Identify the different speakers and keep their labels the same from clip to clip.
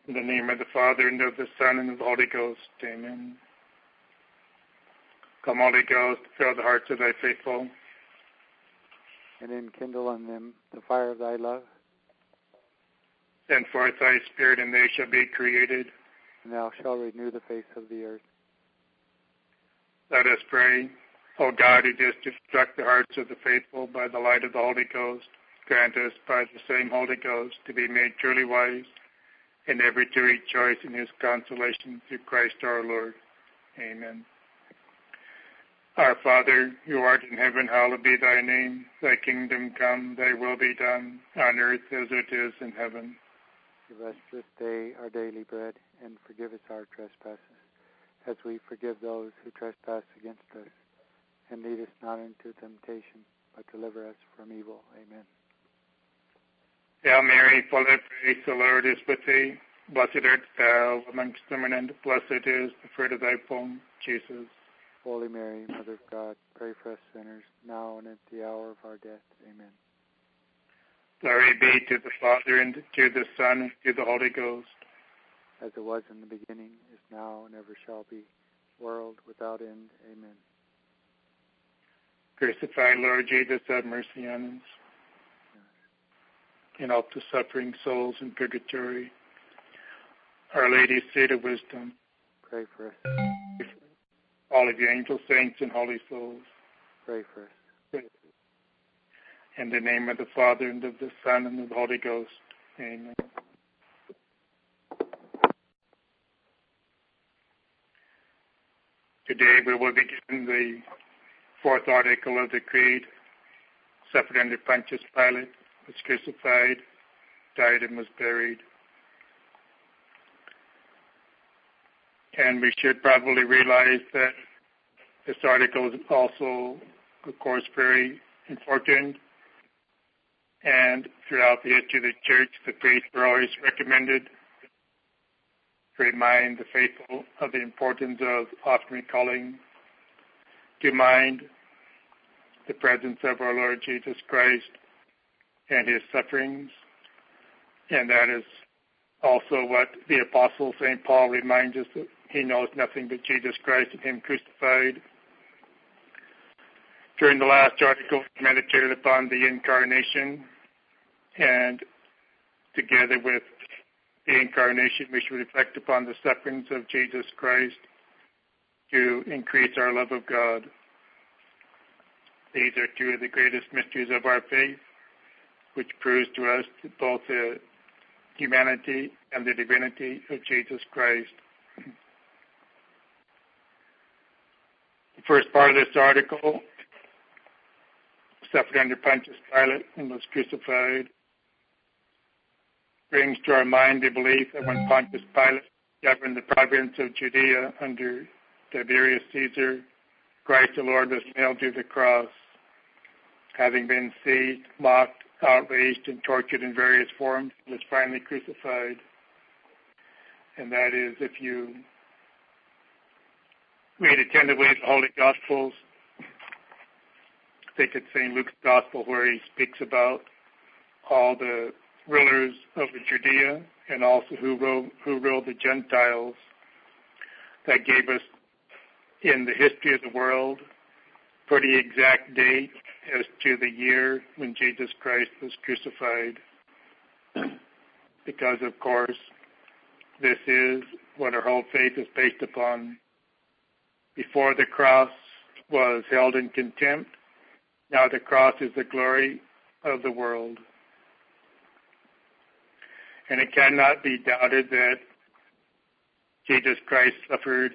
Speaker 1: In the name of the Father, and of the Son, and of the Holy Ghost. Amen. Come, Holy Ghost, fill the hearts of thy faithful,
Speaker 2: and enkindle on them the fire of thy love.
Speaker 1: Send forth thy Spirit, and they shall be created.
Speaker 2: And thou shalt renew the face of the earth.
Speaker 1: Let us pray. O God, who didst instruct the hearts of the faithful by the light of the Holy Ghost, grant us by the same Holy Ghost to be made truly wise, and ever to rejoice in his consolation through Christ our Lord. Amen. Our Father, who art in heaven, hallowed be thy name. Thy kingdom come, thy will be done, on earth as it is in heaven.
Speaker 2: Give us this day our daily bread, and forgive us our trespasses, as we forgive those who trespass against us. And lead us not into temptation, but deliver us from evil. Amen.
Speaker 1: Hail Mary, full of grace, the Lord is with thee. Blessed art thou amongst women, and blessed is the fruit of thy womb, Jesus.
Speaker 2: Holy Mary, Mother of God, pray for us sinners, now and at the hour of our death. Amen.
Speaker 1: Glory be to the Father, and to the Son, and to the Holy Ghost.
Speaker 2: As it was in the beginning, is now, and ever shall be, world without end. Amen.
Speaker 1: Crucified Lord Jesus, have mercy on us. And help the suffering souls in purgatory. Our Lady, Seat of Wisdom,
Speaker 2: pray for us.
Speaker 1: All of you angels, saints, and holy souls,
Speaker 2: pray for us.
Speaker 1: In the name of the Father, and of the Son, and of the Holy Ghost. Amen. Today we will begin the fourth article of the Creed. Suffered under Pontius Pilate, was crucified, died, and was buried. And we should probably realize that this article is also, of course, very important. And throughout the history of the Church, the priests were always recommended to remind the faithful of the importance of often recalling to mind the presence of our Lord Jesus Christ and his sufferings. And that is also what the Apostle St. Paul reminds us, that he knows nothing but Jesus Christ and him crucified. During the last article, we meditated upon the Incarnation, and together with the Incarnation, we should reflect upon the sufferings of Jesus Christ to increase our love of God. These are two of the greatest mysteries of our faith, which proves to us both the humanity and the divinity of Jesus Christ. The first part of this article, suffered under Pontius Pilate and was crucified, brings to our mind the belief that when Pontius Pilate governed the province of Judea under Tiberius Caesar, Christ the Lord was nailed to the cross, having been seized, mocked, outraged, and tortured in various forms, was finally crucified. And that is, if you read attentively the Holy Gospels, I think it's St. Luke's Gospel where he speaks about all the rulers of Judea and also who ruled the Gentiles. That gave us, in the history of the world, pretty exact date as to the year when Jesus Christ was crucified. Because, of course, this is what our whole faith is based upon. Before the cross was held in contempt, now the cross is the glory of the world. And it cannot be doubted that Jesus Christ suffered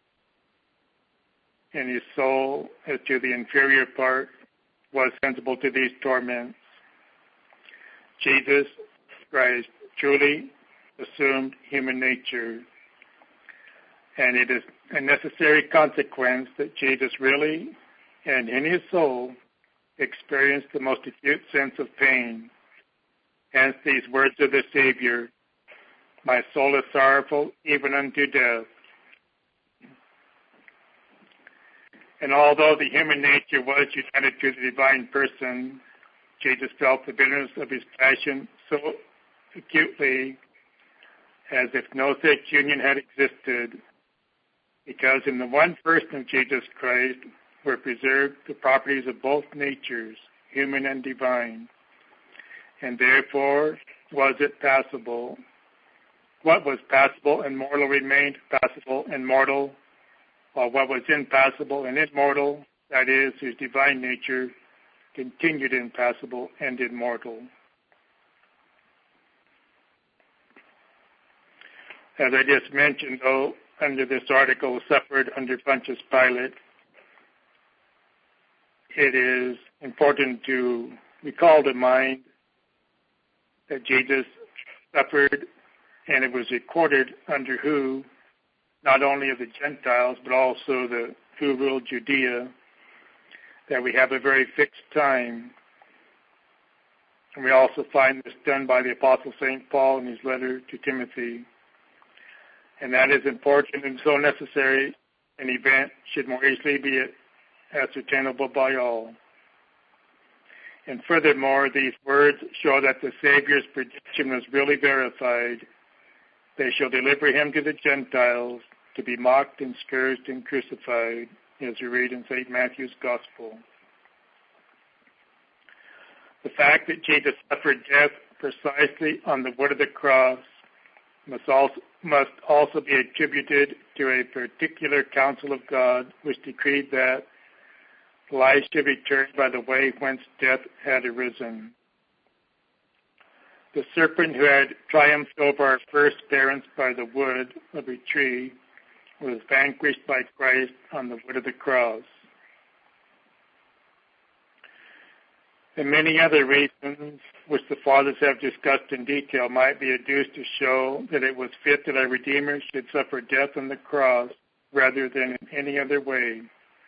Speaker 1: in his soul as to the inferior part, was sensible to these torments. Jesus Christ truly assumed human nature, and it is a necessary consequence that Jesus really, and in his soul, experienced the most acute sense of pain. Hence these words of the Savior, "My soul is sorrowful even unto death." And although the human nature was united to the divine person, Jesus felt the bitterness of his passion so acutely as if no such union had existed, because in the one person of Jesus Christ were preserved the properties of both natures, human and divine, and therefore was it passible. What was passible and mortal remained passible and mortal, while what was impassible and immortal, that is, his divine nature, continued impassible and immortal. As I just mentioned, though, under this article, suffered under Pontius Pilate, it is important to recall to mind that Jesus suffered, and it was recorded under who, not only of the Gentiles, but also the who ruled Judea, that we have a very fixed time. And we also find this done by the Apostle St. Paul in his letter to Timothy. And that is important and so necessary. An event should more easily be ascertainable by all. And furthermore, these words show that the Savior's prediction was really verified. They shall deliver him to the Gentiles to be mocked and scourged and crucified, as we read in St. Matthew's Gospel. The fact that Jesus suffered death precisely on the wood of the cross must also be attributed to a particular counsel of God, which decreed that life should be turned by the way whence death had arisen. The serpent who had triumphed over our first parents by the wood of a tree was vanquished by Christ on the wood of the cross. And many other reasons, which the fathers have discussed in detail, might be adduced to show that it was fit that our Redeemer should suffer death on the cross rather than in any other way.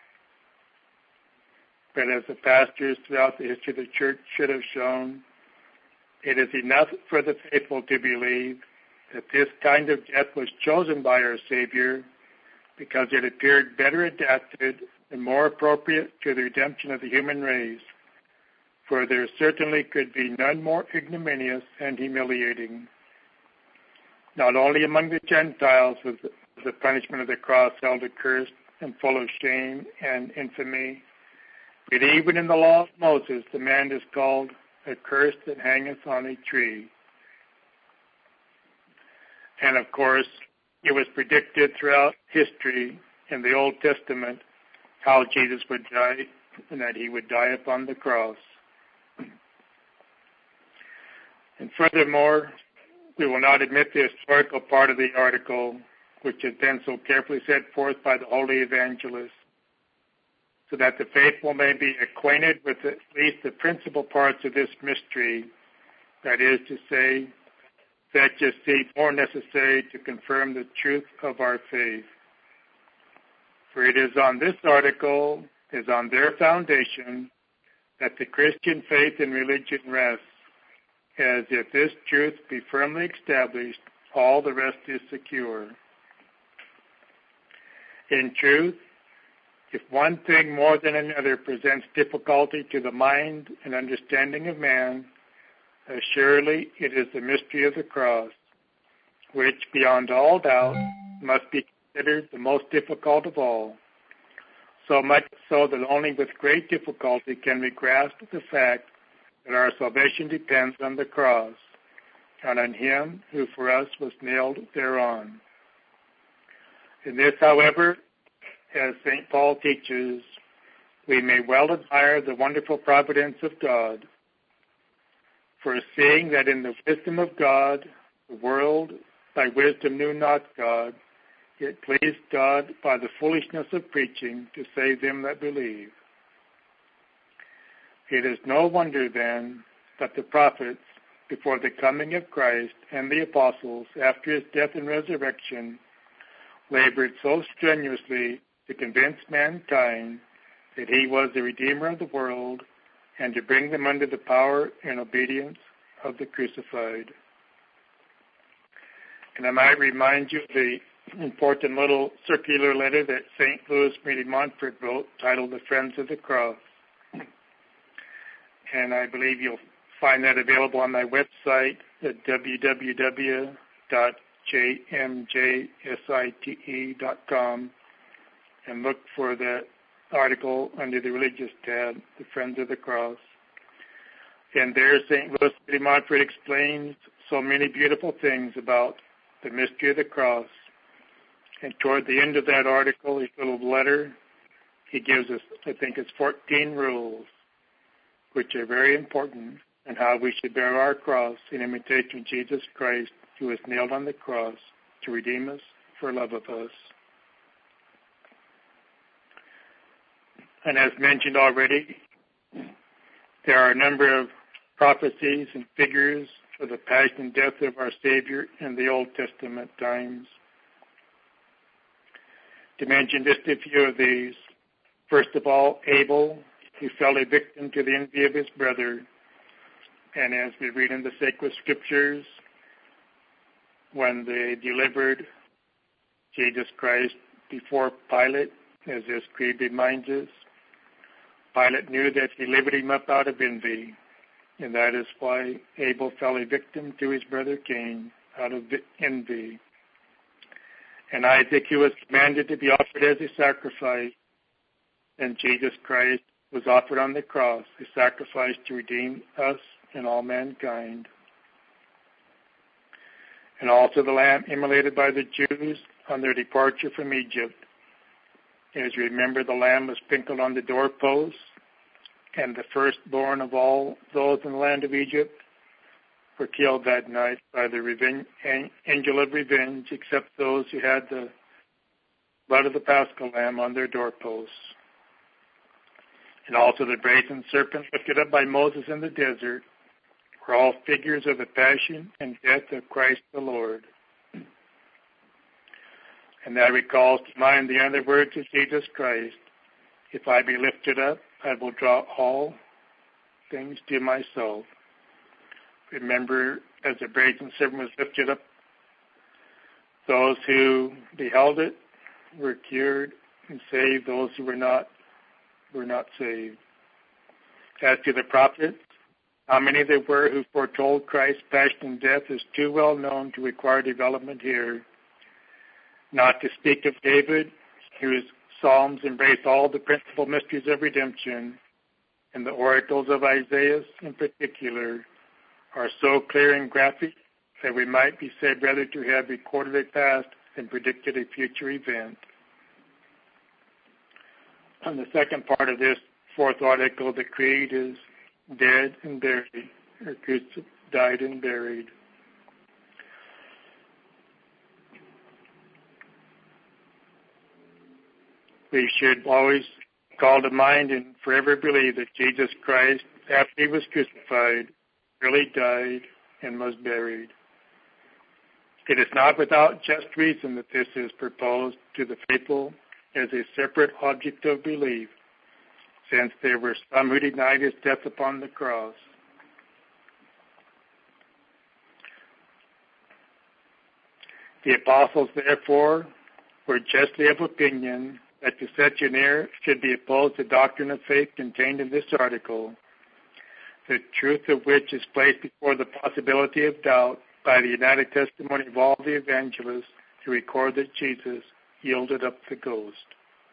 Speaker 1: But as the pastors throughout the history of the Church should have shown, it is enough for the faithful to believe that this kind of death was chosen by our Savior because it appeared better adapted and more appropriate to the redemption of the human race, for there certainly could be none more ignominious and humiliating. Not only among the Gentiles was the punishment of the cross held accursed and full of shame and infamy, but even in the law of Moses, the man is called accursed that hangeth on a tree. And of course, it was predicted throughout history in the Old Testament how Jesus would die, and that he would die upon the cross. And furthermore, we will not admit the historical part of the article, which has been so carefully set forth by the holy evangelists, so that the faithful may be acquainted with at least the principal parts of this mystery, that is to say, that just seems more necessary to confirm the truth of our faith. For it is on this article, is on their foundation, that the Christian faith and religion rests, as if this truth be firmly established, all the rest is secure. In truth, if one thing more than another presents difficulty to the mind and understanding of man, assuredly it is the mystery of the cross, which, beyond all doubt, must be considered the most difficult of all, so much so that only with great difficulty can we grasp the fact that our salvation depends on the cross, and on him who for us was nailed thereon. In this, however, as St. Paul teaches, we may well admire the wonderful providence of God, for seeing that in the wisdom of God, the world by wisdom knew not God, it pleased God by the foolishness of preaching to save them that believe. It is no wonder, then, that the prophets, before the coming of Christ, and the apostles, after his death and resurrection, labored so strenuously to convince mankind that he was the Redeemer of the world and to bring them under the power and obedience of the crucified. And I might remind you of the important little circular letter that St. Louis Marie Montfort wrote, titled The Friends of the Cross. And I believe you'll find that available on my website at www.ldrcross.org. JMJSITE.com, and look for the article under the Religious tab, The Friends of the Cross. And there, St. Louis de Montfort explains so many beautiful things about the mystery of the cross. And toward the end of that article, his little letter, he gives us, I think it's 14 rules, which are very important, and how we should bear our cross in imitation of Jesus Christ, who was nailed on the cross to redeem us for love of us. And as mentioned already, there are a number of prophecies and figures for the passion and death of our Savior in the Old Testament times. To mention just a few of these, first of all, Abel, who fell a victim to the envy of his brother. And as we read in the sacred scriptures, when they delivered Jesus Christ before Pilate, as this creed reminds us, Pilate knew that he delivered him up out of envy, and that is why Abel fell a victim to his brother Cain out of envy. And Isaac, who was commanded to be offered as a sacrifice, and Jesus Christ was offered on the cross, a sacrifice to redeem us and all mankind. And also the lamb immolated by the Jews on their departure from Egypt. As you remember, the lamb was sprinkled on the doorposts, and the firstborn of all those in the land of Egypt were killed that night by the angel of revenge, except those who had the blood of the Paschal lamb on their doorposts. And also the brazen serpent lifted up by Moses in the desert were all figures of the passion and death of Christ the Lord. And that recalls to mind the other words of Jesus Christ, "If I be lifted up, I will draw all things to myself." Remember, as the brazen serpent was lifted up, those who beheld it were cured and saved. Those who were not saved. As to the prophets, how many there were who foretold Christ's passion and death is too well known to require development here. Not to speak of David, whose Psalms embrace all the principal mysteries of redemption, and the oracles of Isaiah in particular are so clear and graphic that we might be said rather to have recorded a past than predicted a future event. On the second part of this fourth article, the creed is dead and buried, or died and buried. We should always call to mind and forever believe that Jesus Christ, after he was crucified, really died and was buried. It is not without just reason that this is proposed to the faithful as a separate object of belief, since there were some who denied his death upon the cross. The apostles, therefore, were justly of opinion that to such an error should be opposed the doctrine of faith contained in this article, the truth of which is placed before the possibility of doubt by the united testimony of all the evangelists who record that Jesus yielded up the ghost.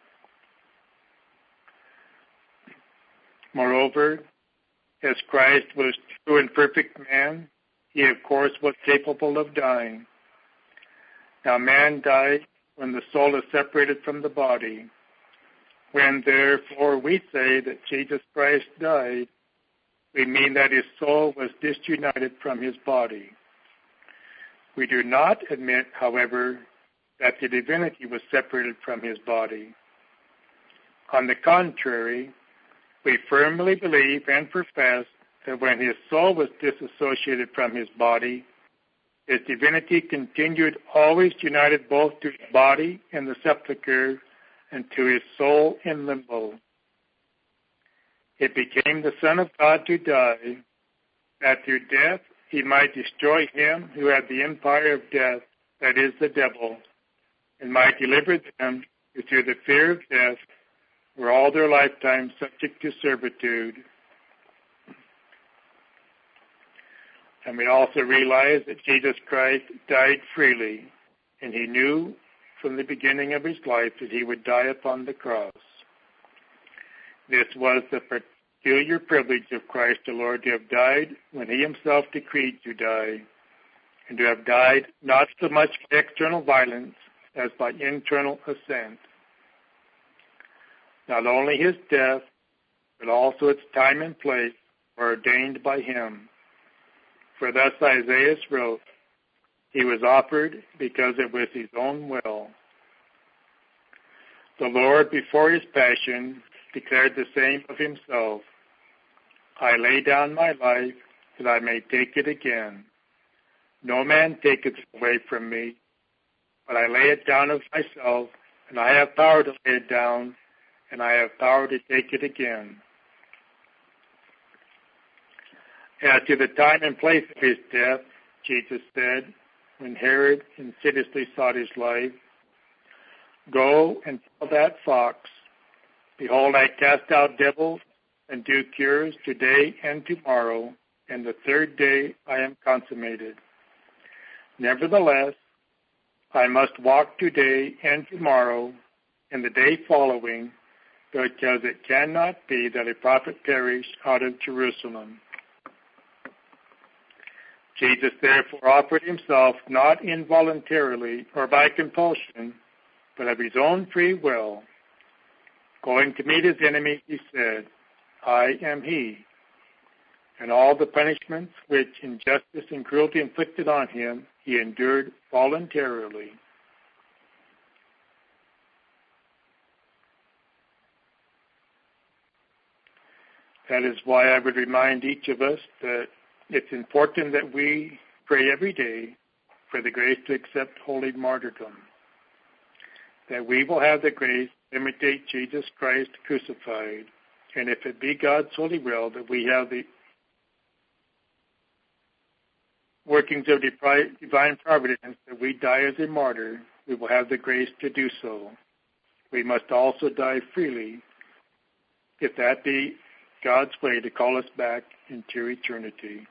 Speaker 1: Moreover, as Christ was true and perfect man, he of course was capable of dying. Now man dies when the soul is separated from the body. When therefore we say that Jesus Christ died, we mean that his soul was disunited from his body. We do not admit, however, that the divinity was separated from his body. On the contrary, we firmly believe and profess that when his soul was disassociated from his body, his divinity continued always united both to his body in the sepulchre and to his soul in limbo. It became the Son of God to die, that through death he might destroy him who had the empire of death, that is, the devil, and might deliver them who through the fear of death were all their lifetime subject to servitude. And we also realize that Jesus Christ died freely, and he knew from the beginning of his life that he would die upon the cross. This was the peculiar privilege of Christ the Lord, to have died when he himself decreed to die, and to have died not so much by external violence as by internal assent. Not only his death, but also its time and place were ordained by him. For thus Isaiah wrote, he was offered because it was his own will. The Lord, before his passion, declared the same of himself. I lay down my life that I may take it again. No man taketh it away from me, but I lay it down of myself, and I have power to lay it down, and I have power to take it again. As to the time and place of his death, Jesus said, when Herod insidiously sought his life, go and tell that fox, behold, I cast out devils and do cures today and tomorrow, and the third day I am consummated. Nevertheless, I must walk today and tomorrow and the day following, because it cannot be that a prophet perish out of Jerusalem. Jesus therefore offered himself not involuntarily or by compulsion, but of his own free will. Going to meet his enemies, he said, I am he. And all the punishments which injustice and cruelty inflicted on him, he endured voluntarily. That is why I would remind each of us that it's important that we pray every day for the grace to accept holy martyrdom, that we will have the grace to imitate Jesus Christ crucified, and if it be God's holy will, that we have the workings of divine providence, that we die as a martyr, we will have the grace to do so. We must also die freely, if that be God's way to call us back into eternity.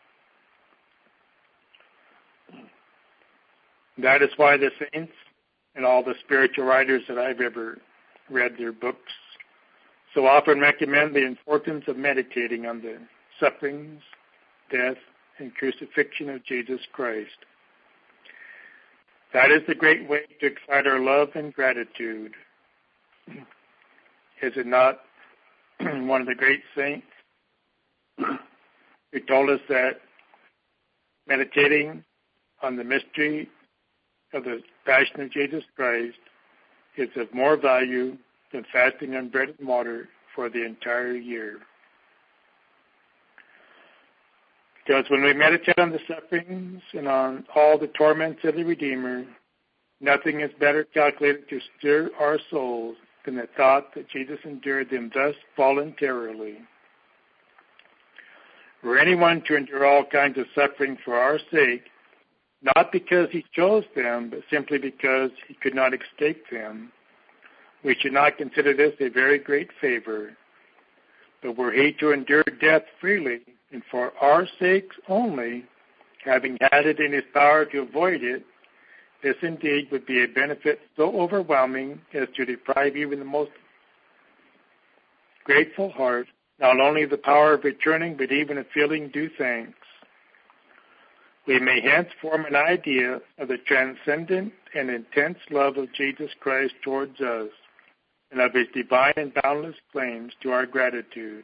Speaker 1: That is why the saints and all the spiritual writers that I've ever read their books so often recommend the importance of meditating on the sufferings, death, and crucifixion of Jesus Christ. That is the great way to excite our love and gratitude. Is it not one of the great saints who told us that meditating on the mystery of the passion of Jesus Christ is of more value than fasting on bread and water for the entire year? Because when we meditate on the sufferings and on all the torments of the Redeemer, nothing is better calculated to stir our souls than the thought that Jesus endured them thus voluntarily. Were anyone to endure all kinds of suffering for our sake, not because he chose them, but simply because he could not escape them, we should not consider this a very great favor. But were he to endure death freely, and for our sakes only, having had it in his power to avoid it, this indeed would be a benefit so overwhelming as to deprive even the most grateful heart not only of the power of returning, but even of feeling due thanks. We may hence form an idea of the transcendent and intense love of Jesus Christ towards us, and of his divine and boundless claims to our gratitude.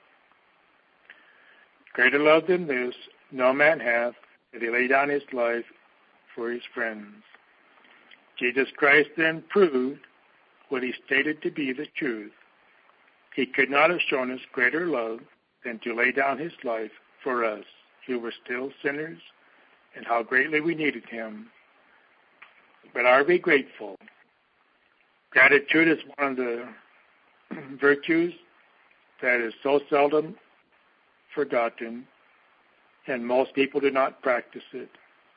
Speaker 1: Greater love than this no man hath, that he lay down his life for his friends. Jesus Christ then proved what he stated to be the truth. He could not have shown us greater love than to lay down his life for us, who were still sinners, and how greatly we needed him. But are we grateful? Gratitude is one of the virtues that is so seldom forgotten, and most people do not practice it.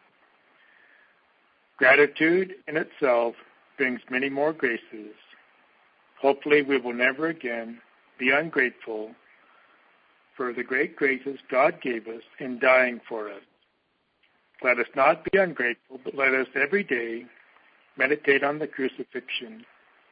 Speaker 1: Gratitude in itself brings many more graces. Hopefully we will never again be ungrateful for the great graces God gave us in dying for us. Let us not be ungrateful, but let us every day meditate on the crucifixion.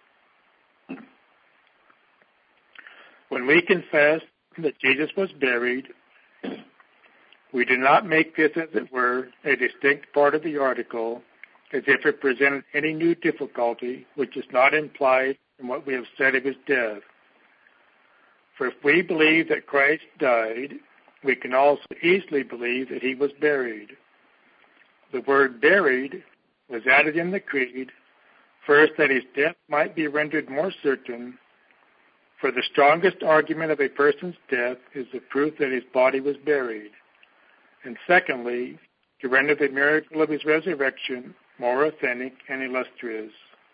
Speaker 1: When we confess that Jesus was buried, we do not make this, as it were, a distinct part of the article, as if it presented any new difficulty which is not implied in what we have said of his death. For if we believe that Christ died, we can also easily believe that he was buried. The word buried was added in the creed, first that his death might be rendered more certain, for the strongest argument of a person's death is the proof that his body was buried, and secondly, to render the miracle of his resurrection more authentic and illustrious.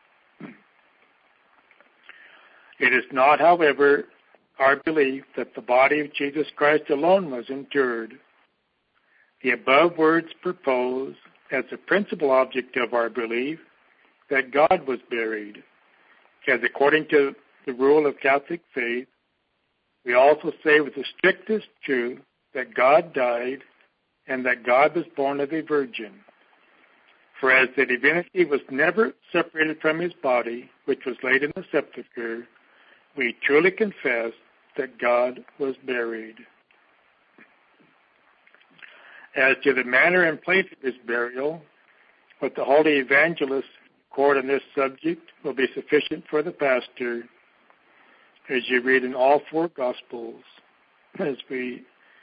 Speaker 1: It is not, however, our belief that the body of Jesus Christ alone was interred. The above words propose, as the principal object of our belief, that God was buried, as according to the rule of Catholic faith, we also say with the strictest truth that God died and that God was born of a virgin. For as the divinity was never separated from his body, which was laid in the sepulchre, we truly confess that God was buried. As to the manner and place of his burial, what the holy evangelists record on this subject will be sufficient for the pastor, as you read in all four Gospels. As we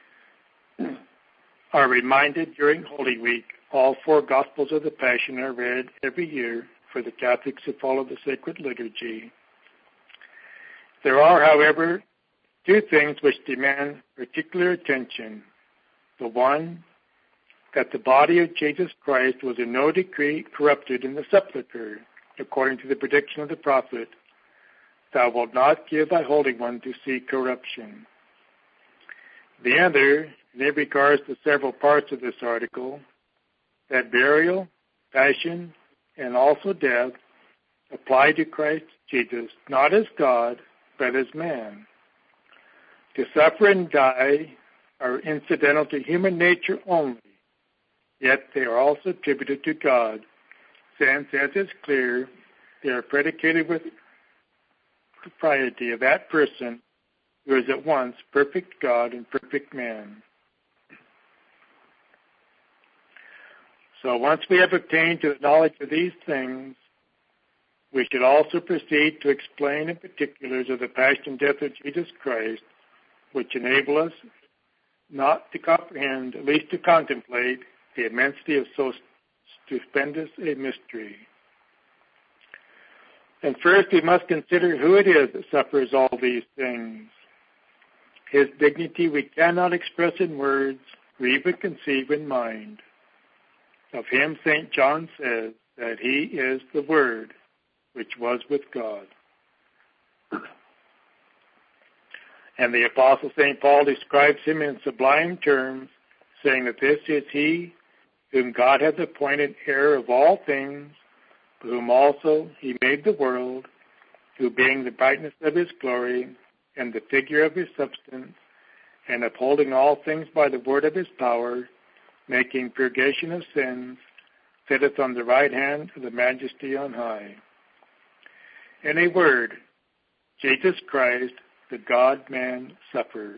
Speaker 1: are reminded during Holy Week, all four Gospels of the Passion are read every year for the Catholics who follow the sacred liturgy. There are, however, two things which demand particular attention. The one, that the body of Jesus Christ was in no degree corrupted in the sepulchre, according to the prediction of the prophet, "Thou wilt not give thy Holy One to see corruption." The other, and it regards the several parts of this article, that burial, passion, and also death apply to Christ Jesus, not as God, but as man. To suffer and die are incidental to human nature only, yet they are also attributed to God, since, as is clear, they are predicated with propriety of that person who is at once perfect God and perfect man. So once we have attained to the knowledge of these things, we should also proceed to explain in particulars of the passion and death of Jesus Christ, which enable us not to comprehend, at least to contemplate, the immensity of so stupendous a mystery. And first we must consider who it is that suffers all these things. His dignity we cannot express in words or even conceive in mind. Of him St. John says that he is the Word which was with God. And the Apostle St. Paul describes him in sublime terms, saying that this is he whom God hath appointed heir of all things, for whom also he made the world, who being the brightness of his glory and the figure of his substance, and upholding all things by the word of his power, making purgation of sins, sitteth on the right hand of the Majesty on high. In a word, Jesus Christ, the God-man, suffers.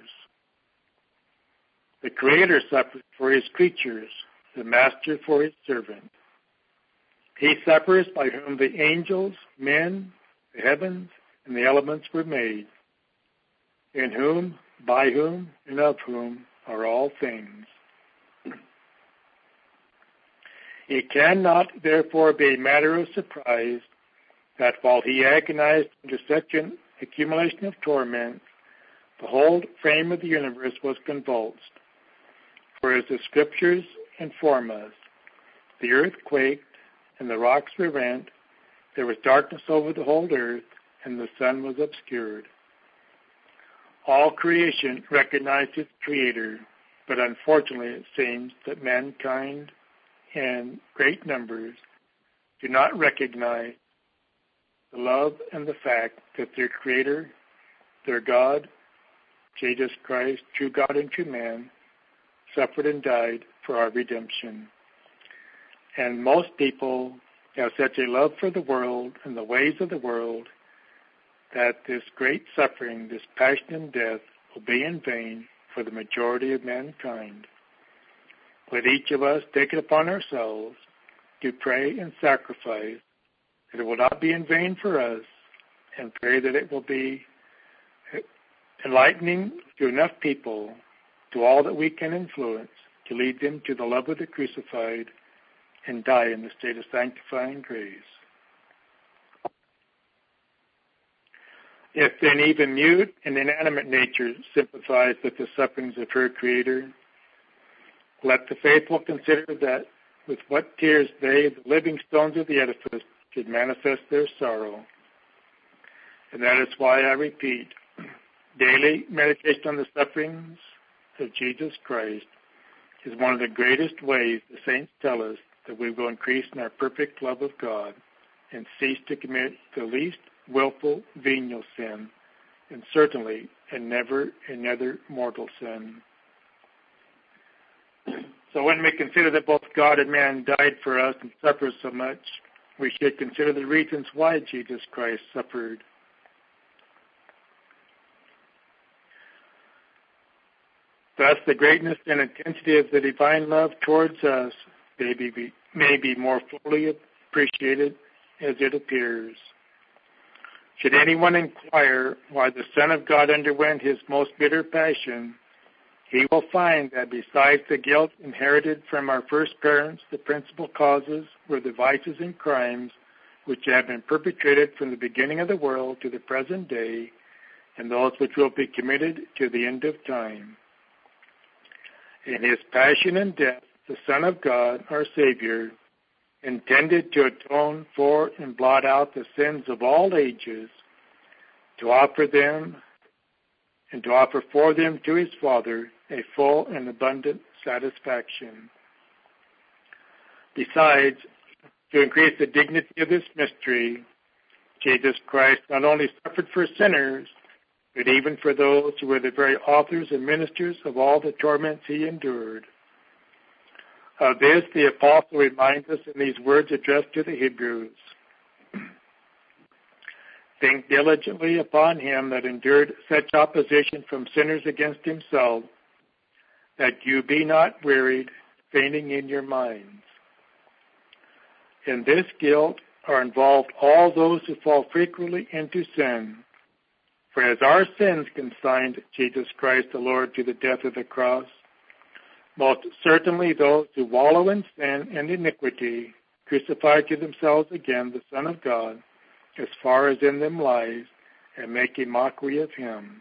Speaker 1: The Creator suffers for his creatures, the Master for his servant. He suffers by whom the angels, men, the heavens, and the elements were made, in whom, by whom, and of whom are all things. It cannot, therefore, be a matter of surprise that while he agonized under such an accumulation of torment, the whole frame of the universe was convulsed. For as the Scriptures inform us, the earth quaked, and the rocks were rent, there was darkness over the whole earth, and the sun was obscured. All creation recognized its Creator, but unfortunately it seems that mankind in great numbers do not recognize the love and the fact that their Creator, their God, Jesus Christ, true God and true man, suffered and died for our redemption. And most people have such a love for the world and the ways of the world that this great suffering, this passion and death, will be in vain for the majority of mankind. Let each of us take it upon ourselves to pray and sacrifice that it will not be in vain for us, and pray that it will be enlightening to enough people, to all that we can influence, to lead them to the love of the crucified and die in the state of sanctifying grace. If then even mute and inanimate nature sympathize with the sufferings of her Creator, let the faithful consider that with what tears they, the living stones of the edifice, should manifest their sorrow. And that is why I repeat, daily meditation on the sufferings of Jesus Christ is one of the greatest ways the saints tell us that we will increase in our perfect love of God and cease to commit the least willful venial sin, and certainly and never another mortal sin. So when we consider that both God and man died for us and suffered so much, we should consider the reasons why Jesus Christ suffered. Thus, the greatness and intensity of the divine love towards us may be more fully appreciated as it appears. Should anyone inquire why the Son of God underwent his most bitter passion, he will find that besides the guilt inherited from our first parents, the principal causes were the vices and crimes which have been perpetrated from the beginning of the world to the present day, and those which will be committed to the end of time. In his passion and death, the Son of God, our Savior, intended to atone for and blot out the sins of all ages, to offer them and to offer for them to his Father a full and abundant satisfaction. Besides, to increase the dignity of this mystery, Jesus Christ not only suffered for sinners, but even for those who were the very authors and ministers of all the torments he endured. Of this, the apostle reminds us in these words addressed to the Hebrews. Think diligently upon him that endured such opposition from sinners against himself, that you be not wearied, fainting in your minds. In this guilt are involved all those who fall frequently into sin. For as our sins consigned Jesus Christ the Lord to the death of the cross, most certainly those who wallow in sin and iniquity crucify to themselves again the Son of God, as far as in them lies, and make a mockery of him.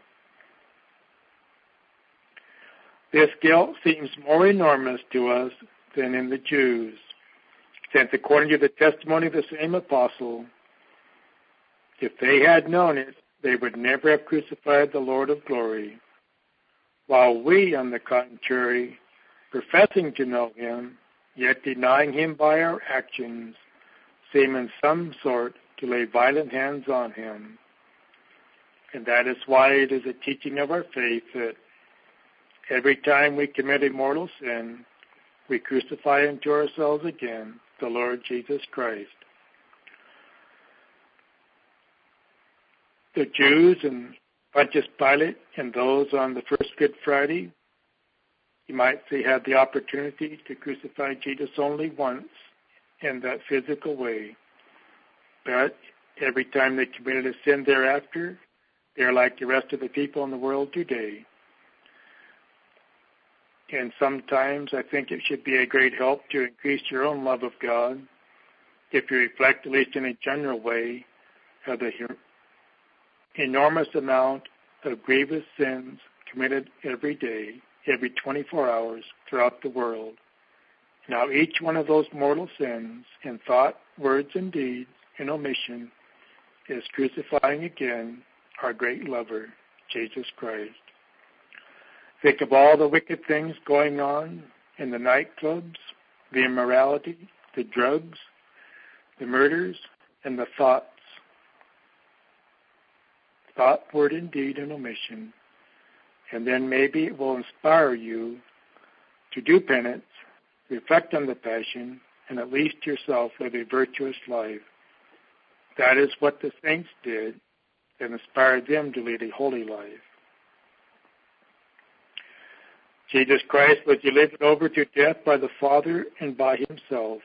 Speaker 1: This guilt seems more enormous to us than in the Jews, since according to the testimony of the same apostle, if they had known it, they would never have crucified the Lord of glory. While we, on the contrary, professing to know him, yet denying him by our actions, seem in some sort to lay violent hands on him. And that is why it is a teaching of our faith that every time we commit a mortal sin, we crucify unto ourselves again the Lord Jesus Christ. The Jews and Pontius Pilate and those on the first Good Friday, you might say, had the opportunity to crucify Jesus only once in that physical way. But every time they committed a sin thereafter, they're like the rest of the people in the world today. And sometimes I think it should be a great help to increase your own love of God if you reflect, at least in a general way, of the enormous amount of grievous sins committed every day, every 24 hours throughout the world. Now each one of those mortal sins in thought, words, and deeds, in omission, is crucifying again our great lover, Jesus Christ. Think of all the wicked things going on in the nightclubs, the immorality, the drugs, the murders, and the thought, word, and deed, and omission, and then maybe it will inspire you to do penance, reflect on the Passion, and at least yourself live a virtuous life. That is what the saints did and inspired them to lead a holy life. Jesus Christ was delivered over to death by the Father and by himself.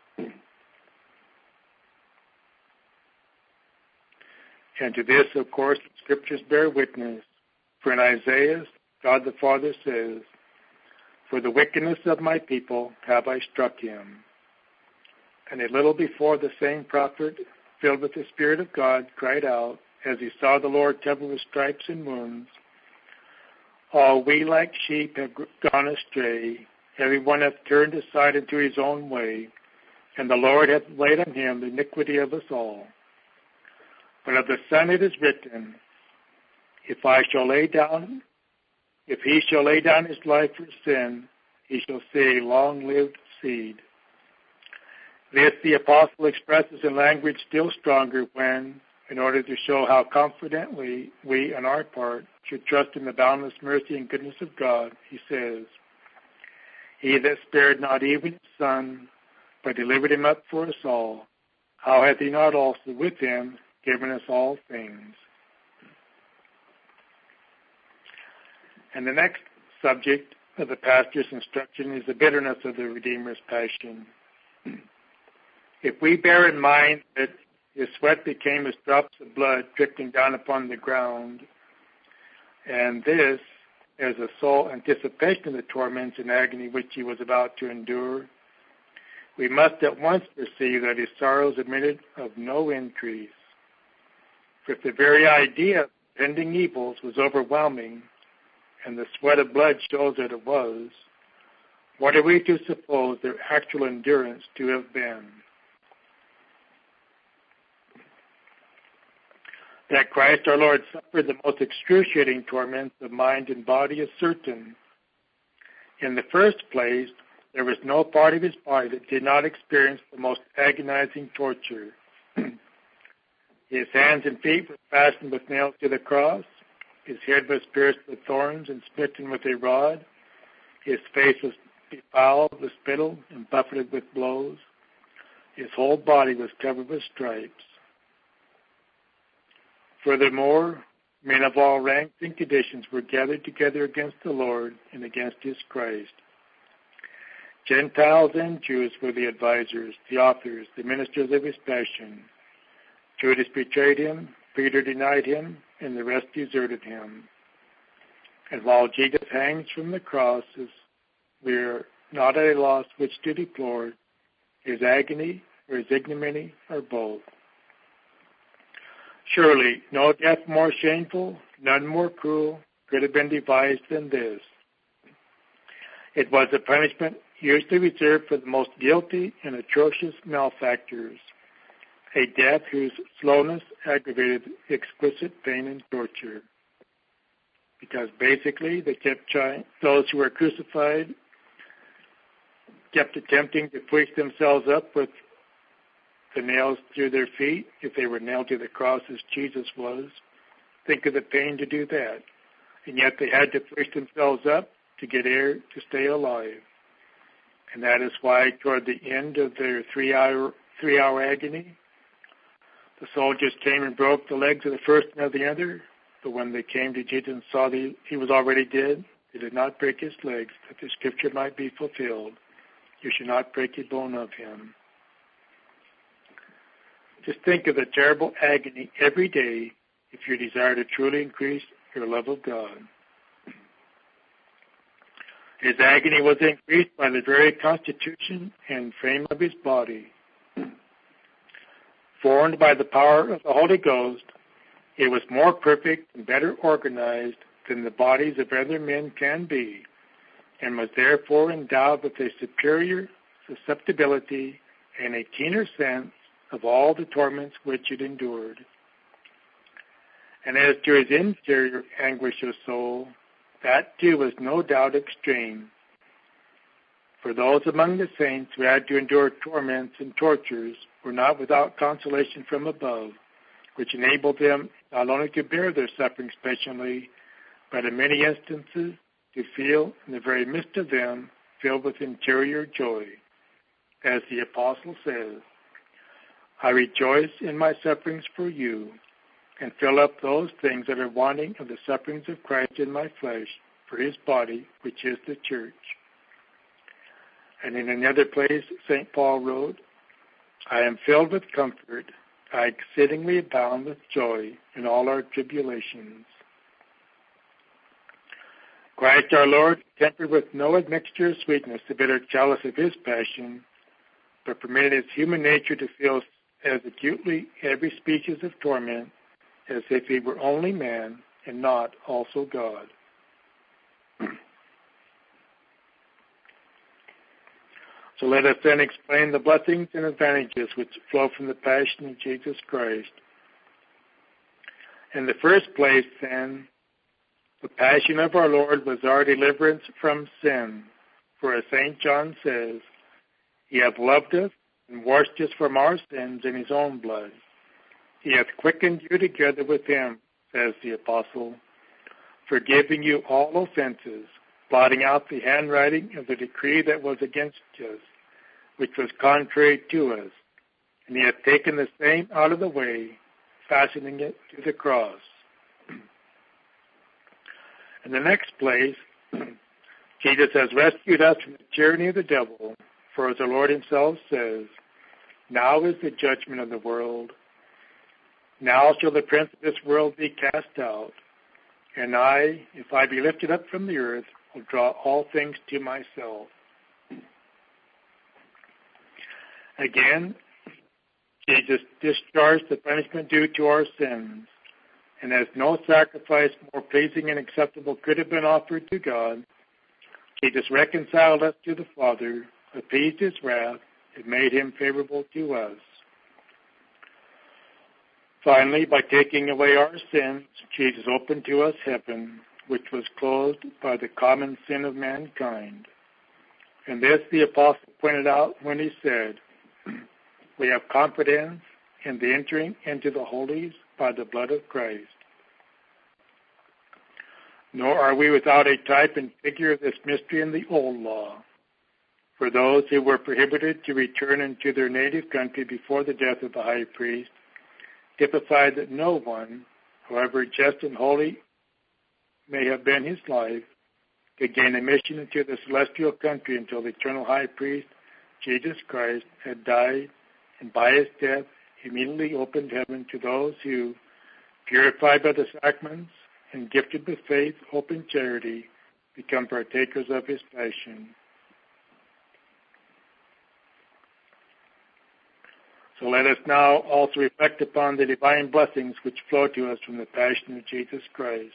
Speaker 1: And to this, of course, the Scriptures bear witness. For in Isaiah, God the Father says, "For the wickedness of my people have I struck him." And a little before, the same prophet, filled with the Spirit of God, cried out, as he saw the Lord covered with stripes and wounds, "All we like sheep have gone astray. Every one hath turned aside into his own way, and the Lord hath laid on him the iniquity of us all. But of the Son it is written, if he shall lay down his life for sin, he shall see a long-lived seed." This the apostle expresses in language still stronger when, in order to show how confidently we, on our part, should trust in the boundless mercy and goodness of God, he says, "He that spared not even his Son, but delivered him up for us all, how hath he not also with him given us all things?" And the next subject of the pastor's instruction is the bitterness of the Redeemer's Passion. If we bear in mind that his sweat became as drops of blood trickling down upon the ground, and this as a sole anticipation of the torments and agony which he was about to endure, we must at once perceive that his sorrows admitted of no increase. For if the very idea of pending evils was overwhelming, and the sweat of blood shows that it was, what are we to suppose their actual endurance to have been? That Christ our Lord suffered the most excruciating torments of mind and body is certain. In the first place, there was no part of his body that did not experience the most agonizing torture. His hands and feet were fastened with nails to the cross. His head was pierced with thorns and smitten with a rod. His face was befouled with spittle and buffeted with blows. His whole body was covered with stripes. Furthermore, men of all ranks and conditions were gathered together against the Lord and against his Christ. Gentiles and Jews were the advisors, the authors, the ministers of his passion. Judas betrayed him, Peter denied him, and the rest deserted him. And while Jesus hangs from the cross, we are not at a loss which to deplore, his agony or his ignominy or both. Surely no death more shameful, none more cruel, could have been devised than this. It was a punishment usually reserved for the most guilty and atrocious malefactors, a death whose slowness aggravated exquisite pain and torture. Because basically they kept trying, those who were crucified kept attempting to push themselves up with the nails through their feet, if they were nailed to the cross as Jesus was. Think of the pain to do that. And yet they had to push themselves up to get air to stay alive. And that is why toward the end of their three-hour agony, the soldiers came and broke the legs of the first and of the other. But when they came to Jesus and saw that he was already dead, they did not break his legs, that the scripture might be fulfilled. You should not break a bone of him. Just think of the terrible agony every day if you desire to truly increase your love of God. His agony was increased by the very constitution and frame of his body. Formed by the power of the Holy Ghost, it was more perfect and better organized than the bodies of other men can be, and was therefore endowed with a superior susceptibility and a keener sense of all the torments which it endured. And as to his interior anguish of soul, that too was no doubt extreme. For those among the saints who had to endure torments and tortures were not without consolation from above, which enabled them not only to bear their sufferings patiently, but in many instances to feel in the very midst of them filled with interior joy. As the Apostle says, I rejoice in my sufferings for you, and fill up those things that are wanting of the sufferings of Christ in my flesh for his body, which is the church. And in another place, St. Paul wrote, I am filled with comfort, I exceedingly abound with joy in all our tribulations. Christ our Lord, tempered with no admixture of sweetness, the bitter chalice of his passion, but permitted his human nature to feel as acutely every species of torment as if he were only man and not also God. So let us then explain the blessings and advantages which flow from the passion of Jesus Christ. In the first place, then, the passion of our Lord was our deliverance from sin. For as St. John says, he hath loved us and washed us from our sins in his own blood. He hath quickened you together with him, says the Apostle, forgiving you all offenses, blotting out the handwriting of the decree that was against us, which was contrary to us. And he hath taken the same out of the way, fastening it to the cross. In the next place, Jesus has rescued us from the tyranny of the devil, for as the Lord himself says, now is the judgment of the world. Now shall the prince of this world be cast out. And I, if I be lifted up from the earth, will draw all things to myself. Again, Jesus discharged the punishment due to our sins, and as no sacrifice more pleasing and acceptable could have been offered to God, Jesus reconciled us to the Father, appeased his wrath, and made him favorable to us. Finally, by taking away our sins, Jesus opened to us heaven, which was closed by the common sin of mankind. And this the Apostle pointed out when he said, we have confidence in the entering into the holies by the blood of Christ. Nor are we without a type and figure of this mystery in the old law. For those who were prohibited to return into their native country before the death of the high priest, typified that no one, however just and holy may have been his life, could gain admission into the celestial country until the eternal high priest, Jesus Christ, had died, and by his death immediately opened heaven to those who, purified by the sacraments and gifted with faith, hope, and charity, become partakers of his passion. So let us now also reflect upon the divine blessings which flow to us from the passion of Jesus Christ.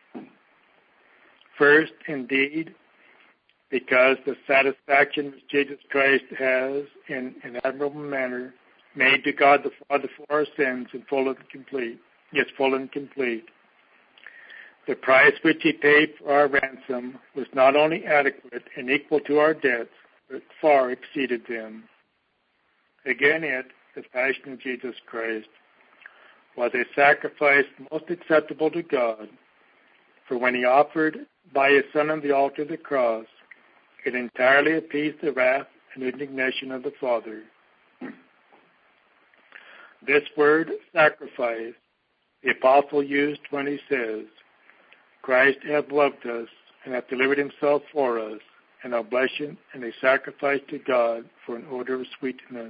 Speaker 1: First, indeed, because the satisfaction which Jesus Christ has in an admirable manner made to God the Father for our sins and full and complete. The price which he paid for our ransom was not only adequate and equal to our debts, but far exceeded them. Again, the passion of Jesus Christ, was a sacrifice most acceptable to God, for when he offered by his Son on the altar of the cross, it entirely appeased the wrath and indignation of the Father. This word, sacrifice, the Apostle used when he says, Christ hath loved us and hath delivered himself for us, an oblation and a sacrifice to God for an odor of sweetness.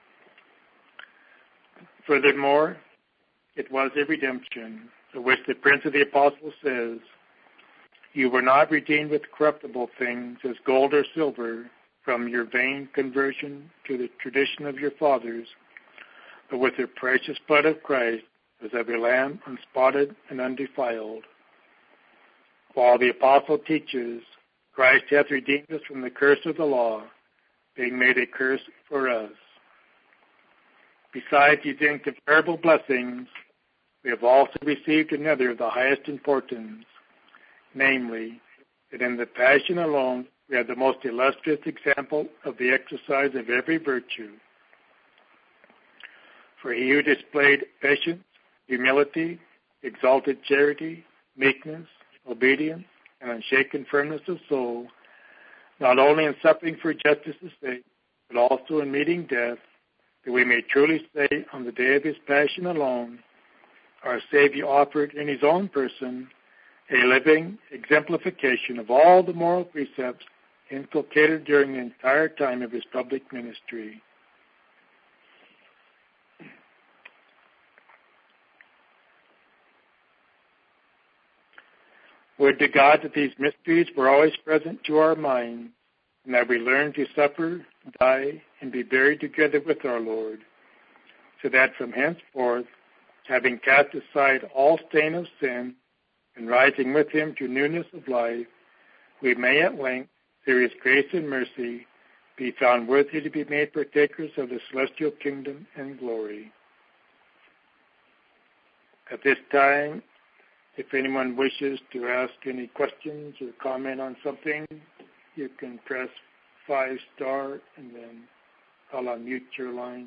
Speaker 1: Furthermore, it was a redemption, of which the Prince of the Apostles says, you were not redeemed with corruptible things as gold or silver from your vain conversion to the tradition of your fathers, but with the precious blood of Christ as of a lamb unspotted and undefiled. While the Apostle teaches, Christ hath redeemed us from the curse of the law, being made a curse for us. Besides these incomparable blessings, we have also received another of the highest importance, namely, that in the Passion alone we have the most illustrious example of the exercise of every virtue. For he who displayed patience, humility, exalted charity, meekness, obedience, and unshaken firmness of soul, not only in suffering for justice's sake, but also in meeting death, that we may truly say on the day of his passion alone, our Savior offered in his own person a living exemplification of all the moral precepts inculcated during the entire time of his public ministry. Would to God that these mysteries were always present to our minds, and that we learn to suffer, die, and be buried together with our Lord, so that from henceforth, having cast aside all stain of sin, and rising with him to newness of life, we may at length, through his grace and mercy, be found worthy to be made partakers of the celestial kingdom and glory. At this time, if anyone wishes to ask any questions or comment on something, you can press 5* and then I'll unmute your line.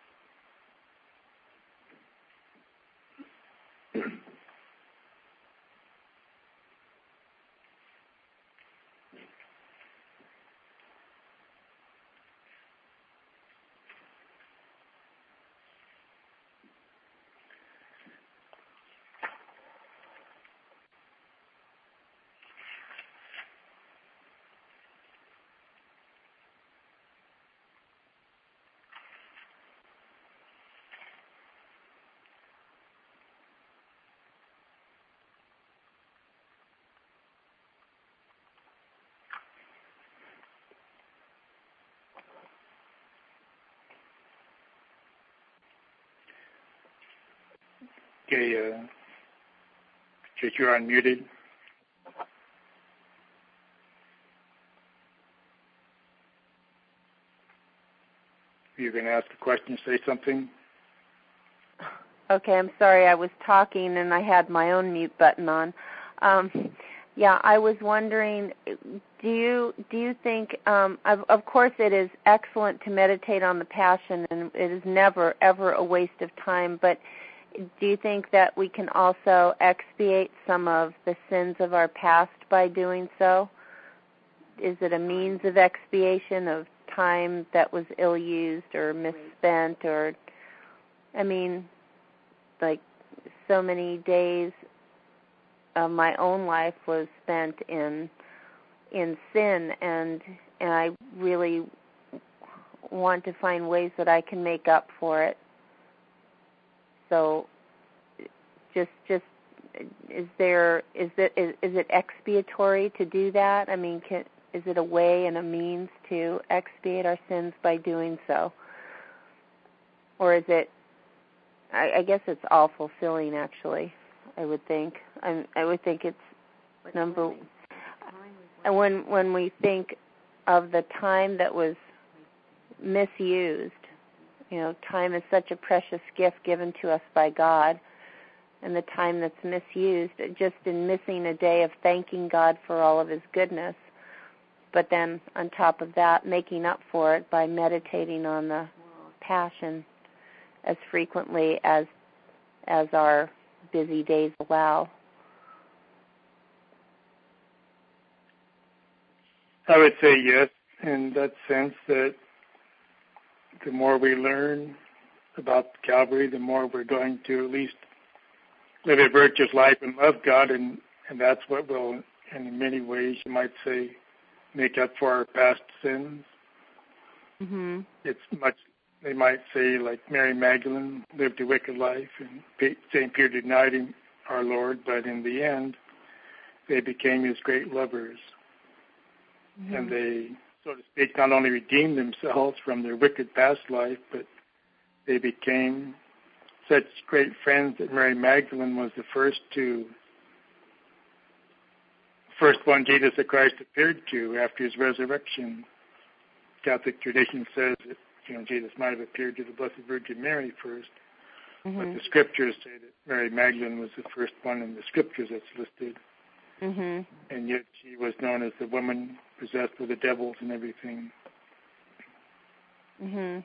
Speaker 1: Okay, you're unmuted. You're going to ask a question, say something?
Speaker 3: Okay, I'm sorry. I was talking and I had my own mute button on. Yeah, I was wondering, do you think, of course it is excellent to meditate on the Passion, and it is never, ever a waste of time, but do you think that we can also expiate some of the sins of our past by doing so? Is it a means of expiation of time that was ill-used or misspent, or, I mean, like so many days of my own life was spent in sin, and I really want to find ways that I can make up for it. So, just is it expiatory to do that? I mean, is it a way and a means to expiate our sins by doing so, or is it? I guess it's all fulfilling, actually. I would think. I would think it's number. And when we think of the time that was misused, you know, time is such a precious gift given to us by God, and the time that's misused, just in missing a day of thanking God for all of his goodness, but then on top of that, making up for it by meditating on the Passion as frequently as our busy days allow.
Speaker 1: I would say yes, in that sense that the more we learn about Calvary, the more we're going to at least live a virtuous life and love God, and that's what will, in many ways, you might say, make up for our past sins.
Speaker 3: Mm-hmm.
Speaker 1: It's much, they might say, like Mary Magdalene lived a wicked life, and St. Peter denied him, our Lord, but in the end, they became his great lovers. Mm-hmm. And they, so to speak, not only redeemed themselves from their wicked past life, but they became such great friends that Mary Magdalene was the first one Jesus the Christ appeared to after his resurrection. Catholic tradition says that, you know, Jesus might have appeared to the Blessed Virgin Mary first, mm-hmm. but the scriptures say that Mary Magdalene was the first one in the scriptures that's listed.
Speaker 3: Mm-hmm.
Speaker 1: And yet she was known as the woman possessed with the devils and everything.
Speaker 3: Mm-hmm.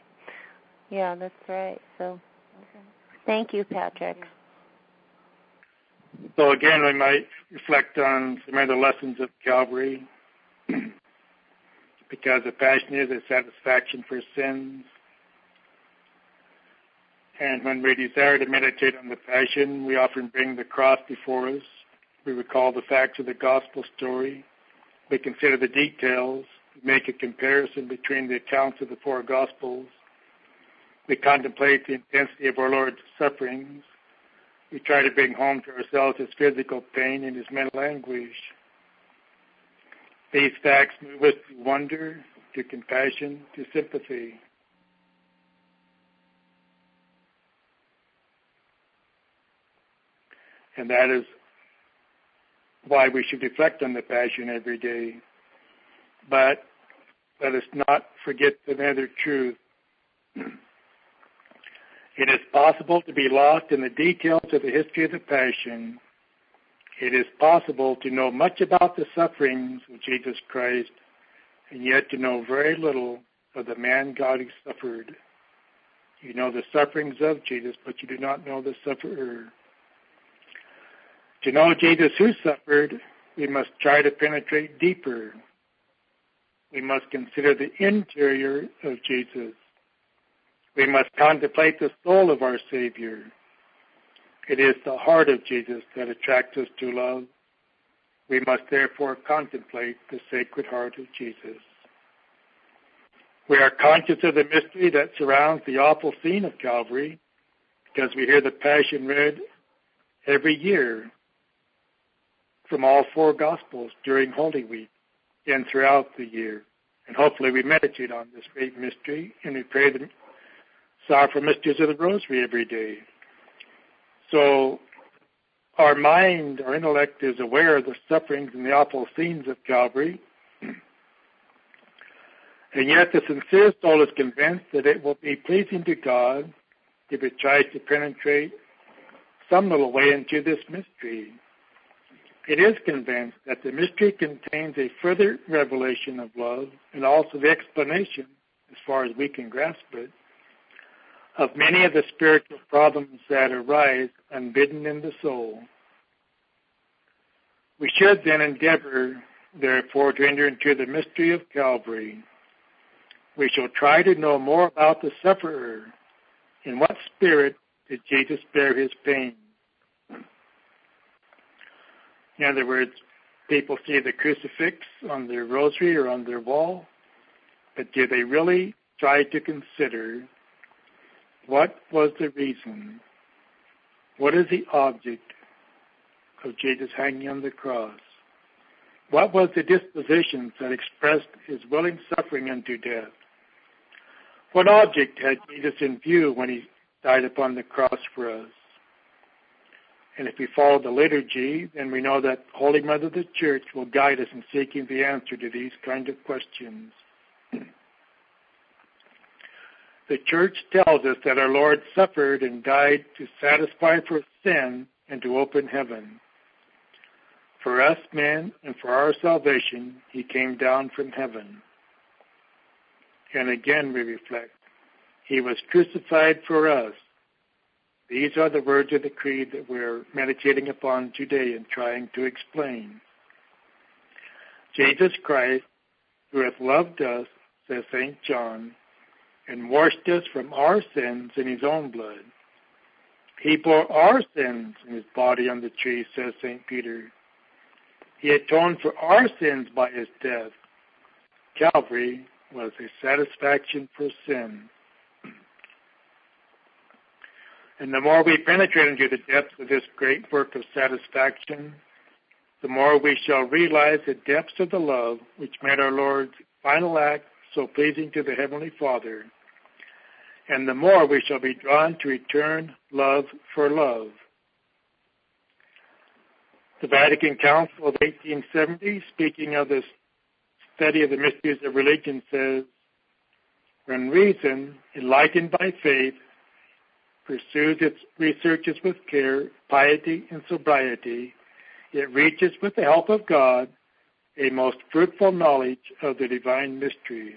Speaker 3: Yeah, that's right. So, thank you, Patrick.
Speaker 1: So again, we might reflect on some of the lessons of Calvary, because the passion is a satisfaction for sins. And when we desire to meditate on the passion, we often bring the cross before us. We recall the facts of the gospel story. We consider the details. We make a comparison between the accounts of the four gospels. We contemplate the intensity of our Lord's sufferings. We try to bring home to ourselves his physical pain and his mental anguish. These facts move us to wonder, to compassion, to sympathy. And that is why we should reflect on the passion every day. But let us not forget another truth. It is possible to be lost in the details of the history of the passion. It is possible to know much about the sufferings of Jesus Christ and yet to know very little of the man God who suffered. You know the sufferings of Jesus, but you do not know the sufferer. To know Jesus who suffered, we must try to penetrate deeper. We must consider the interior of Jesus. We must contemplate the soul of our Savior. It is the heart of Jesus that attracts us to love. We must therefore contemplate the Sacred Heart of Jesus. We are conscious of the mystery that surrounds the awful scene of Calvary because we hear the Passion read every year from all four Gospels during Holy Week and throughout the year. And hopefully we meditate on this great mystery and we pray the sorrowful mysteries of the Rosary every day. So our mind, our intellect is aware of the sufferings and the awful scenes of Calvary. And yet the sincere soul is convinced that it will be pleasing to God if it tries to penetrate some little way into this mystery. It is convinced that the mystery contains a further revelation of love and also the explanation, as far as we can grasp it, of many of the spiritual problems that arise unbidden in the soul. We should then endeavor, therefore, to enter into the mystery of Calvary. We shall try to know more about the sufferer. In what spirit did Jesus bear his pain? In other words, people see the crucifix on their rosary or on their wall, but do they really try to consider what was the reason? What is the object of Jesus hanging on the cross? What was the dispositions that expressed his willing suffering unto death? What object had Jesus in view when he died upon the cross for us? And if we follow the liturgy, then we know that Holy Mother of the Church will guide us in seeking the answer to these kind of questions. The Church tells us that our Lord suffered and died to satisfy for sin and to open heaven. For us men and for our salvation, he came down from heaven. And again we reflect, he was crucified for us. These are the words of the Creed that we're meditating upon today and trying to explain. Jesus Christ, who hath loved us, says St. John, and washed us from our sins in his own blood. He bore our sins in his body on the tree, says St. Peter. He atoned for our sins by his death. Calvary was a satisfaction for sin. And the more we penetrate into the depths of this great work of satisfaction, the more we shall realize the depths of the love which made our Lord's final act so pleasing to the Heavenly Father. And the more we shall be drawn to return love for love. The Vatican Council of 1870, speaking of the study of the mysteries of religion, says, when reason, enlightened by faith, pursues its researches with care, piety, and sobriety, it reaches, with the help of God, a most fruitful knowledge of the divine mysteries.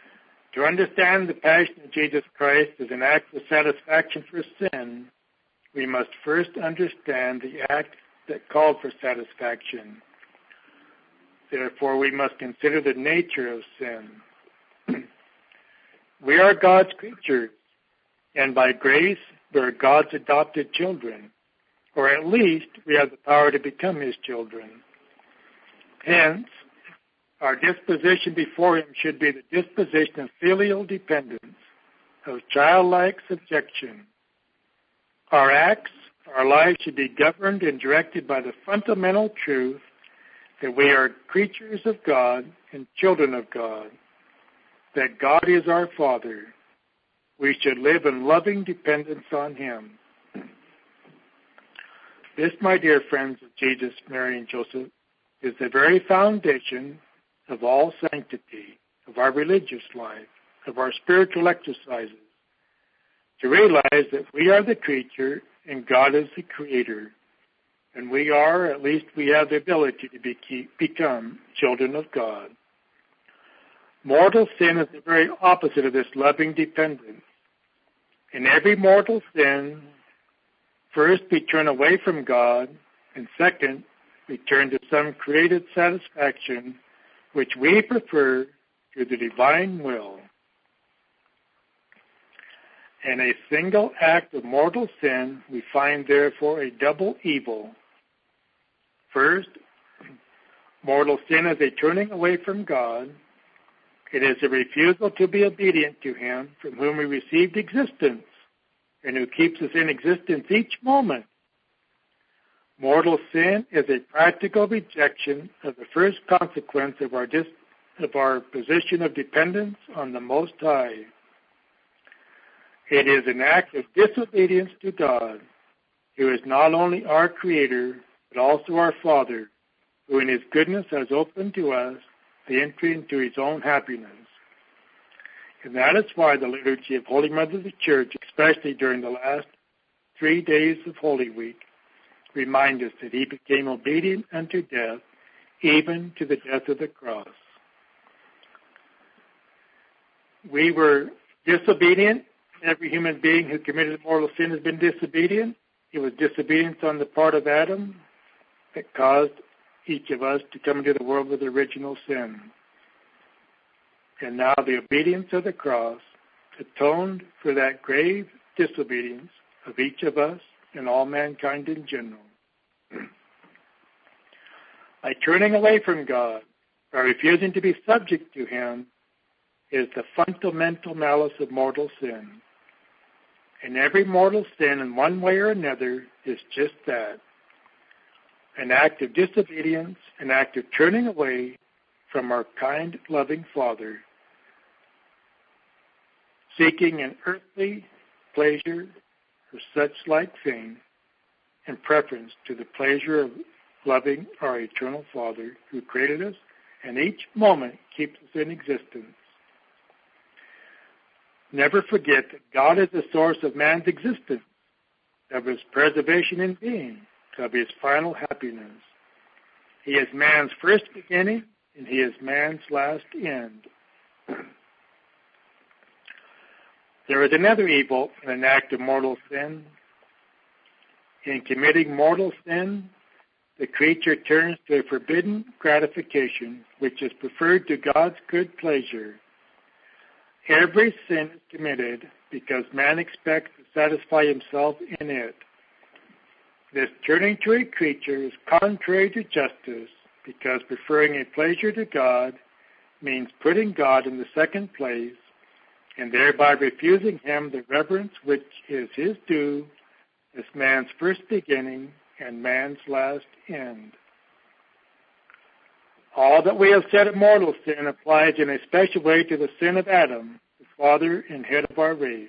Speaker 1: To understand the passion of Jesus Christ as an act of satisfaction for sin, we must first understand the act that called for satisfaction. Therefore, we must consider the nature of sin. We are God's creatures, and by grace, we are God's adopted children, or at least we have the power to become His children. Hence, our disposition before Him should be the disposition of filial dependence, of childlike subjection. Our acts, our lives should be governed and directed by the fundamental truth that we are creatures of God and children of God, that God is our Father. We should live in loving dependence on Him. This, my dear friends of Jesus, Mary, and Joseph, is the very foundation of all sanctity, of our religious life, of our spiritual exercises, to realize that we are the creature and God is the creator, and we are, at least we have the ability to become children of God. Mortal sin is the very opposite of this loving dependence. In every mortal sin, first we turn away from God, and second, we turn to some created satisfaction which we prefer to the divine will. In a single act of mortal sin, we find therefore a double evil. First, mortal sin is a turning away from God. It is a refusal to be obedient to Him from whom we received existence and who keeps us in existence each moment. Mortal sin is a practical rejection of the first consequence of our position of dependence on the Most High. It is an act of disobedience to God, who is not only our Creator, but also our Father, who in His goodness has opened to us the entry into His own happiness. And that is why the liturgy of Holy Mother of the Church, especially during the last 3 days of Holy Week, remind us that He became obedient unto death, even to the death of the cross. We were disobedient. Every human being who committed mortal sin has been disobedient. It was disobedience on the part of Adam that caused each of us to come into the world with original sin. And now the obedience of the cross atoned for that grave disobedience of each of us and all mankind in general. By turning away from God, by refusing to be subject to Him, is the fundamental malice of mortal sin. And every mortal sin in one way or another is just that, an act of disobedience, an act of turning away from our kind, loving Father, seeking an earthly pleasure or such like thing in preference to the pleasure of loving our eternal Father who created us and each moment keeps us in existence. Never forget that God is the source of man's existence, of his preservation and being, of his final happiness. He is man's first beginning, and he is man's last end. There is another evil in an act of mortal sin. In committing mortal sin, the creature turns to a forbidden gratification, which is preferred to God's good pleasure. Every sin is committed because man expects to satisfy himself in it. This turning to a creature is contrary to justice because preferring a pleasure to God means putting God in the second place and thereby refusing Him the reverence which is His due as man's first beginning and man's last end. All that we have said of mortal sin applies in a special way to the sin of Adam, the father and head of our race.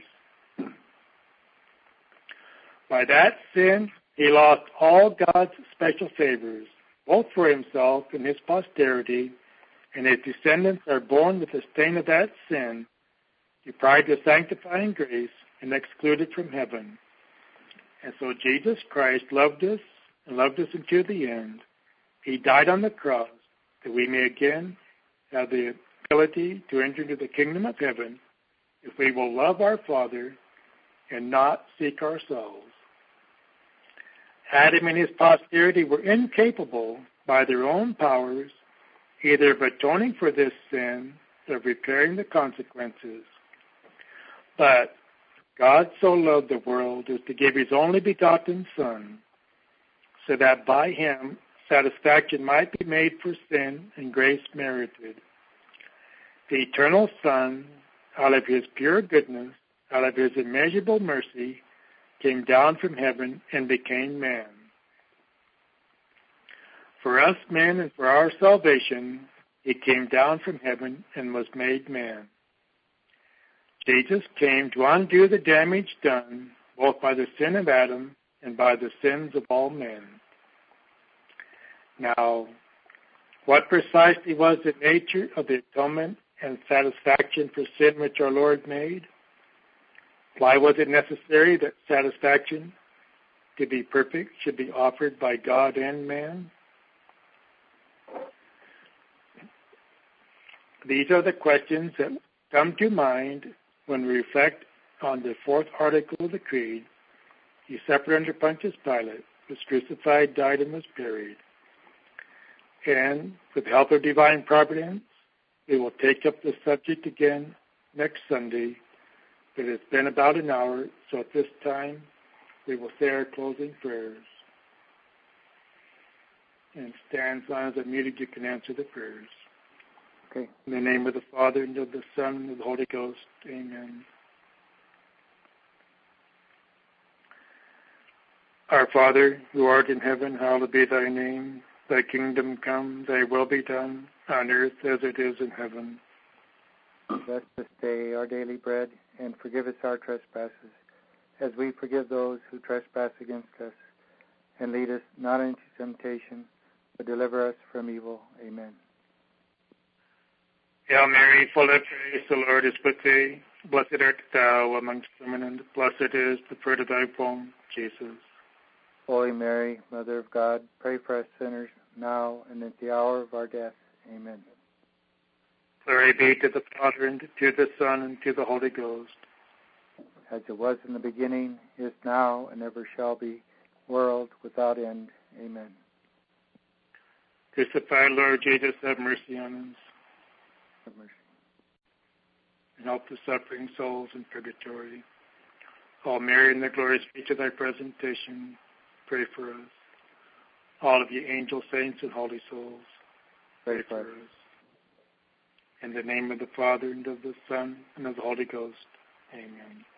Speaker 1: By that sin, he lost all God's special favors, both for himself and his posterity, and his descendants are born with the stain of that sin, deprived of sanctifying grace, and excluded from heaven. And so Jesus Christ loved us and loved us unto the end. He died on the cross that we may again have the ability to enter into the kingdom of heaven if we will love our Father and not seek ourselves. Adam and his posterity were incapable by their own powers either of atoning for this sin or repairing the consequences. But God so loved the world as to give his only begotten Son, so that by him satisfaction might be made for sin and grace merited. The eternal Son, out of his pure goodness, out of his immeasurable mercy, came down from heaven and became man. For us men and for our salvation, he came down from heaven and was made man. Jesus came to undo the damage done both by the sin of Adam and by the sins of all men. Now, what precisely was the nature of the atonement and satisfaction for sin which our Lord made? Why was it necessary that satisfaction, to be perfect, should be offered by God and man? These are the questions that come to mind when we reflect on the fourth article of the Creed. He suffered under Pontius Pilate, was crucified, died, and was buried. And with the help of divine providence, we will take up the subject again next Sunday. But it's been about an hour, so at this time we will say our closing prayers. And stand as long as I'm muted, you can answer the prayers.
Speaker 2: Okay.
Speaker 1: In the name of the Father, and of the Son, and of the Holy Ghost. Amen. Our Father, who art in heaven, hallowed be thy name. Thy kingdom come, thy will be done, on earth as it is in heaven.
Speaker 2: Give us this day our daily bread, and forgive us our trespasses, as we forgive those who trespass against us. And lead us not into temptation, but deliver us from evil. Amen.
Speaker 1: Hail Mary, full of grace, the Lord is with thee. Blessed art thou amongst women, and blessed is the fruit of thy womb, Jesus.
Speaker 2: Holy Mary, Mother of God, pray for us sinners, now and at the hour of our death. Amen.
Speaker 1: Glory be to the Father, and to the Son, and to the Holy Ghost.
Speaker 2: As it was in the beginning, is now, and ever shall be, world without end. Amen.
Speaker 1: Crucified Lord Jesus, have mercy on us.
Speaker 2: Have mercy.
Speaker 1: And help the suffering souls in purgatory. All Mary, in the glorious speech of thy presentation, pray for us. All of you angels, saints, and holy souls, pray for us. In the name of the Father, and of the Son, and of the Holy Ghost. Amen.